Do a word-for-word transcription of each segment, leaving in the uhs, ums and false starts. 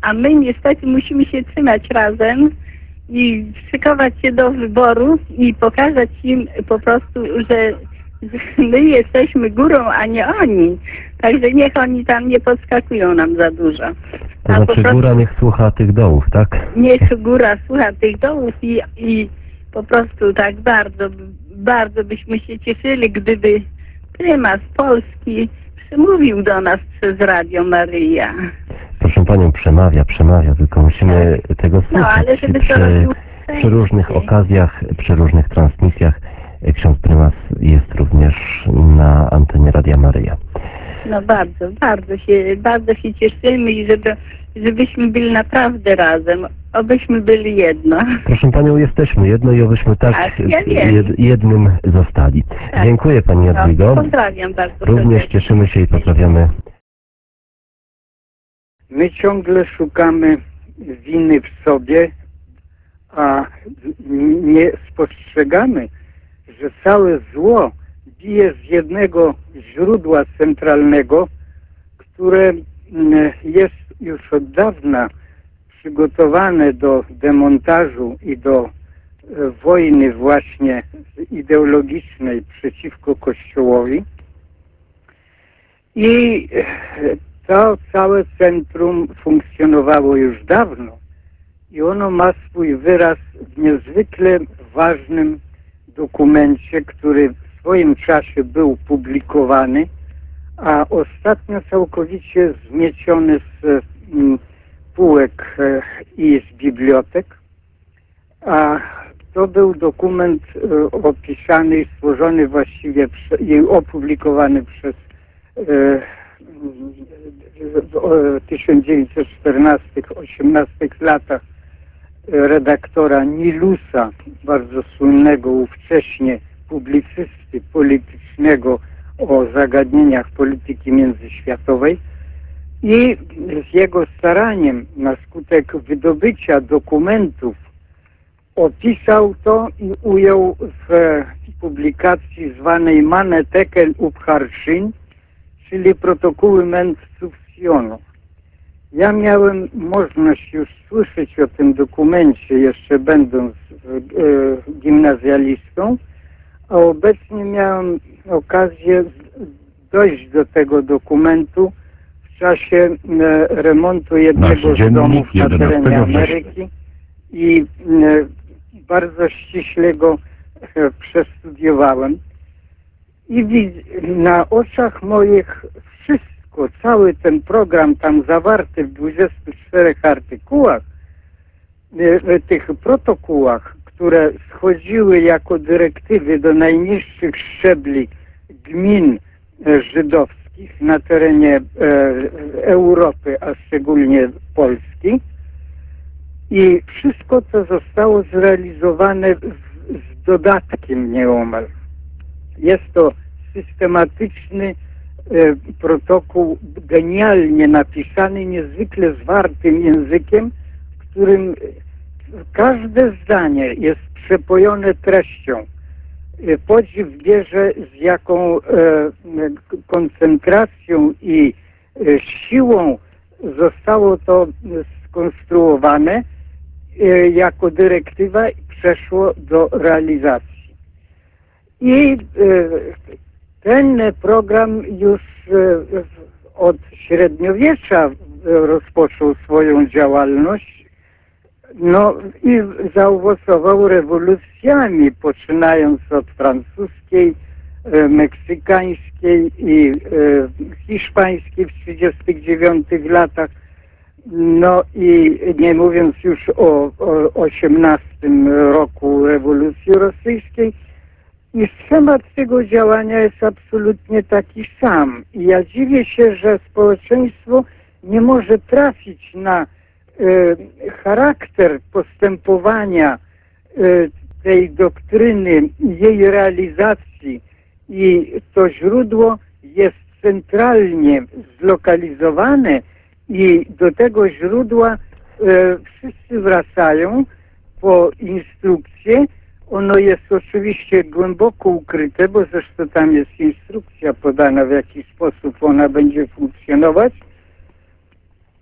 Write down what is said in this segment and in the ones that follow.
a my niestety musimy się trzymać razem i szykować się do wyboru i pokazać im po prostu, że my jesteśmy górą, a nie oni. Także niech oni tam nie podskakują nam za dużo. To A znaczy po prostu góra niech słucha tych dołów, tak? niech góra słucha tych dołów i, i po prostu tak bardzo, bardzo byśmy się cieszyli, gdyby prymas Polski przemówił do nas przez Radio Maryja. Proszę Panią, przemawia, przemawia, tylko musimy tego słuchać. No, ale żeby to przy, robił przy różnych okazjach, przy różnych transmisjach ksiądz prymas jest również na antenie Radia Maryja. No bardzo, bardzo się, bardzo się cieszymy i żeby, żebyśmy byli naprawdę razem, obyśmy byli jedno. Proszę Panią, jesteśmy jedno i obyśmy tak, Tak, ja wiem. jed, jednym zostali. Tak. Dziękuję Pani Jadwigo. No, pozdrawiam bardzo. Również serdecznie. cieszymy się i pozdrawiamy. My ciągle szukamy winy w sobie, a nie spostrzegamy, że całe zło bije z jednego źródła centralnego, które jest już od dawna przygotowane do demontażu i do wojny właśnie ideologicznej przeciwko Kościołowi. I to całe centrum funkcjonowało już dawno i ono ma swój wyraz w niezwykle ważnym dokumencie, który w swoim czasie był publikowany, a ostatnio całkowicie zmieciony z półek i z bibliotek. A to był dokument opisany i stworzony właściwie i opublikowany przez w tysiąc dziewięćset czternastych osiemnastych latach redaktora Nilusa, bardzo słynnego ówcześnie publicysty politycznego o zagadnieniach polityki międzyświatowej, i z jego staraniem na skutek wydobycia dokumentów opisał to i ujął w publikacji zwanej Manetekel Upharshin, czyli protokoły mędrców Sionu. Ja miałem możliwość już słyszeć o tym dokumencie, jeszcze będąc e, gimnazjalistą, a obecnie miałem okazję dojść do tego dokumentu w czasie e, remontu jednego z domów na terenie Ameryki i e, bardzo ściśle go e, przestudiowałem. I na oczach moich wszystko, cały ten program tam zawarty w dwudziestu czterech artykułach, tych protokołach, które schodziły jako dyrektywy do najniższych szczebli gmin żydowskich na terenie Europy, a szczególnie Polski. I wszystko to zostało zrealizowane z dodatkiem nieomal. Jest to systematyczny e, protokół, genialnie napisany, niezwykle zwartym językiem, w którym każde zdanie jest przepojone treścią. E, podziw bierze, z jaką e, koncentracją i e, siłą zostało to skonstruowane e, jako dyrektywa i przeszło do realizacji. I ten program już od średniowiecza rozpoczął swoją działalność, no i zaowocował rewolucjami, poczynając od francuskiej, meksykańskiej i hiszpańskiej w trzydziestych dziewiątych latach, no i nie mówiąc już o, o osiemnastym roku rewolucji rosyjskiej. I schemat tego działania jest absolutnie taki sam. I ja dziwię się, że społeczeństwo nie może trafić na e, charakter postępowania e, tej doktryny, jej realizacji, i to źródło jest centralnie zlokalizowane i do tego źródła e, wszyscy wracają po instrukcję. Ono jest oczywiście głęboko ukryte, bo zresztą tam jest instrukcja podana, w jaki sposób ona będzie funkcjonować.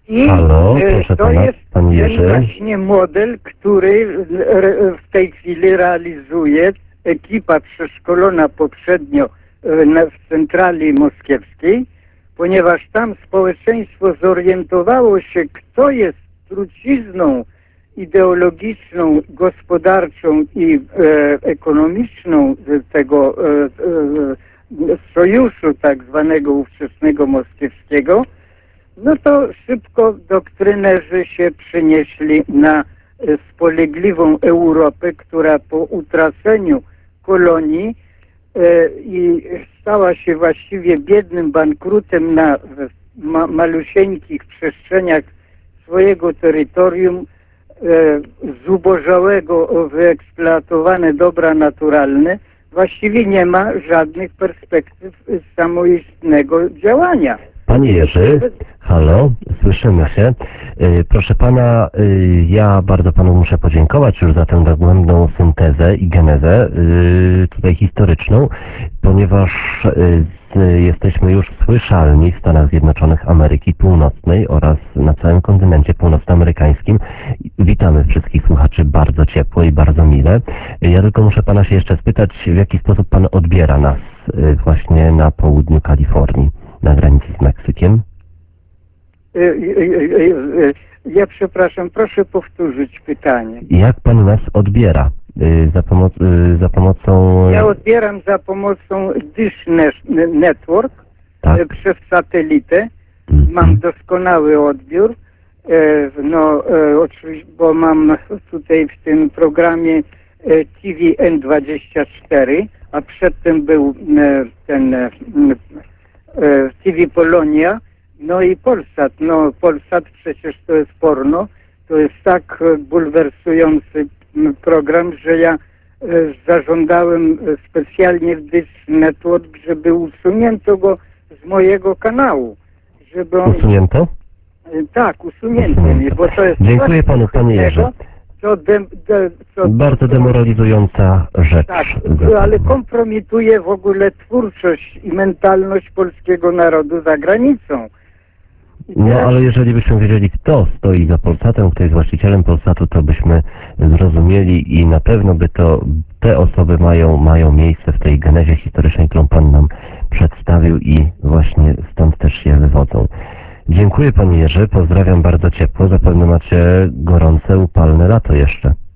I Halo, e, proszę to pana, jest pan ten Jerzy. właśnie model, który re- w tej chwili realizuje ekipa przeszkolona poprzednio e, na- w centrali moskiewskiej, ponieważ tam społeczeństwo zorientowało się, kto jest trucizną ideologiczną, gospodarczą i e, ekonomiczną tego e, e, sojuszu tak zwanego ówczesnego moskiewskiego, no to szybko doktrynerzy się przenieśli na e, spolegliwą Europę, która po utraceniu kolonii e, i stała się właściwie biednym bankrutem na ma, malusieńkich przestrzeniach swojego terytorium, e, zubożałego, wyeksploatowane dobra naturalne, właściwie nie ma żadnych perspektyw samoistnego działania. Panie Jerzy, halo, słyszymy się. Y, Proszę pana, y, ja bardzo panu muszę podziękować już za tę dogłębną syntezę i genezę y, tutaj historyczną, ponieważ y, z- jesteśmy już słyszalni w Stanach Zjednoczonych Ameryki Północnej oraz na całym kontynencie północnoamerykańskim. Witamy wszystkich słuchaczy bardzo ciepło i bardzo mile. Y, Ja tylko muszę pana się jeszcze spytać, w jaki sposób pan odbiera nas y, właśnie na południu Kalifornii, na granicy z Meksykiem. E, e, e, e, Ja przepraszam, proszę powtórzyć pytanie. Jak pan nas odbiera? Y, Za, pomo- y, za pomocą... Ja odbieram za pomocą Dish Nes- Network Tak. e, przez satelitę. Mhm. Mam doskonały odbiór. E, No e, oczywiście, bo mam tutaj w tym programie e, T V N dwadzieścia cztery, a przedtem był e, ten e, e, T V Polonia, no i Polsat. No Polsat przecież to jest porno. To jest tak e, bulwersujący m, program, że ja e, zażądałem e, specjalnie w Dish Network, żeby usunięto go z mojego kanału. Żeby on... Usunięto? E, Tak, usunięto mnie, bo to jest... Dziękuję coś panu, panie Jerzy. Co de, de, co, Bardzo demoralizująca rzecz. Tak, zapewne. ale kompromituje w ogóle twórczość i mentalność polskiego narodu za granicą. I No teraz- ale jeżeli byśmy wiedzieli, kto stoi za Polsatem, kto jest właścicielem Polsatu, to byśmy zrozumieli i na pewno by to te osoby mają, mają miejsce w tej genezie historycznej, którą pan nam przedstawił i właśnie stąd też się wywodzą. Dziękuję panie Jerzy, pozdrawiam bardzo ciepło, zapewne macie gorące, upalne lato jeszcze.